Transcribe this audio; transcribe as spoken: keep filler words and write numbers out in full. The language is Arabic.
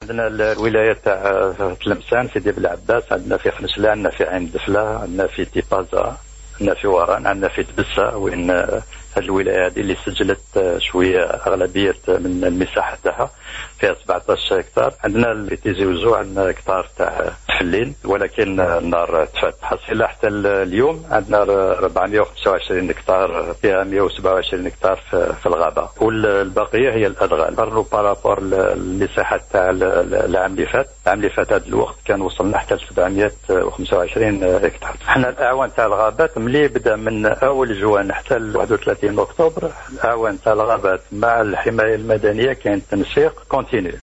عندنا الولايه تاع تلمسان سيدي بلعباس، عندنا في خنشله، عندنا في عين دفله، عندنا في تيبازا، عندنا في وران، عندنا في تبسه، وين هذه الولايه هذه اللي سجلت شويه اغلبيه من المساحه تاعها فيها سبعطاش هكتار. عندنا في تيزي وزو عندنا هكتار تاع حلين، ولكن النار تفات حصيله حتى اليوم عندنا أربعمائة وخمسة وعشرين هكتار فيها مائة وسبعة وعشرين هكتار في الغابه، والبقيه هي الادغال. برنو بارابور المساحه تاع العام اللي فات، العام اللي فات هذا الوقت كان وصلنا حتى ل سبعمائة وخمسة وعشرين هكتار. احنا الاعوان تاع الغابات ملي بدا من اول جوان حتى واحد وثلاثين اكتوبر، الاعوان تاع الغابات مع الحمايه المدنيه كان تنسيق كونتينيو.